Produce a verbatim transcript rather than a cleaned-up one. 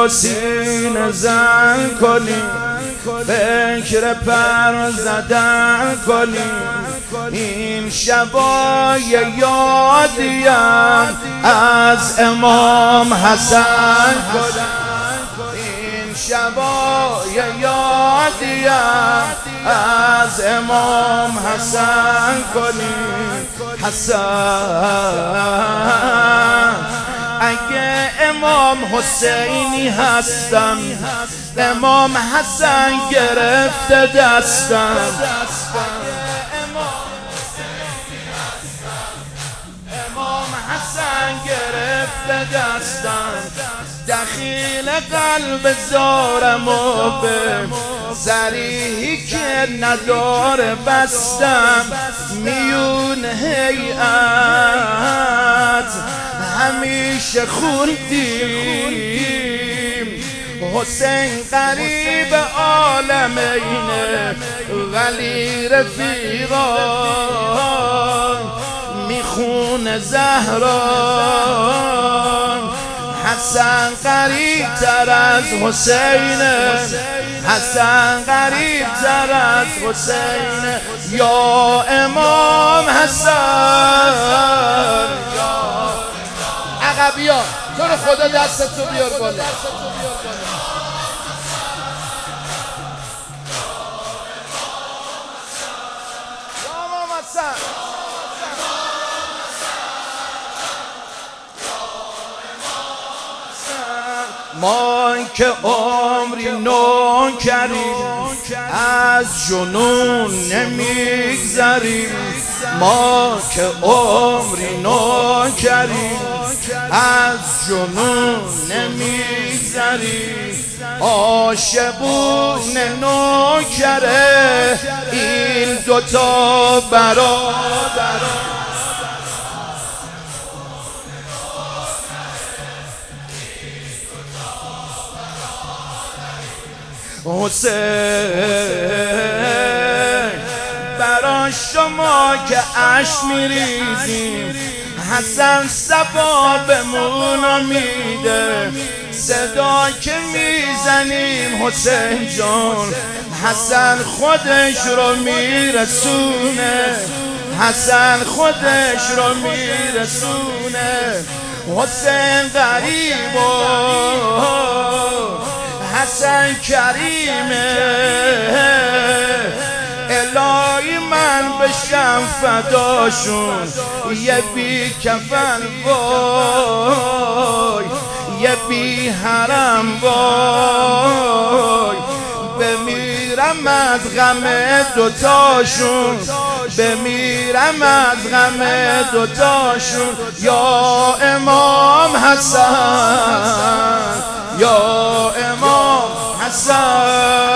و سینه زن کنیم، فکر پر زدن کنیم. این شبای یادیم از امام حسن کنیم، این شبای یادیم از امام حسن کنیم. حسن اگه امام حسینی هستم، امام حسن گرفته دستم. امام حسن گرفته دستم، دخیل قلب زارم و به زریحی که نداره بستم. میون هیئت همیشه خوندیم، حسین قریب عالمینه ولی رفیقان میخونه زهران. حسن قریب تر از حسینه، حسن قریب تر از حسینه. یا امام حسن عقبیان تو رو خدا دستتو بیار بالا. یا امام حسن ما که عمری نو کردیم از جنون نمیگذریم، ما که عمری نو کردیم از جنون نمیگذریم. عاشقون نوکره این دوتا برادران، حسین برای شما که عشق میریزیم، حسن ثوابمون میده. صدا که میزنیم حسین جان، حسن خودش رو میرسونه، حسن خودش رو میرسونه. حسین غریب و حسن کریمه، الهی من بشم فداشون. یه بی کفن وای، یه بی حرم وای، بمیرم از غم دوتاشون، بمیرم از غم دوتاشون. یا امام حسن، یا امام حسن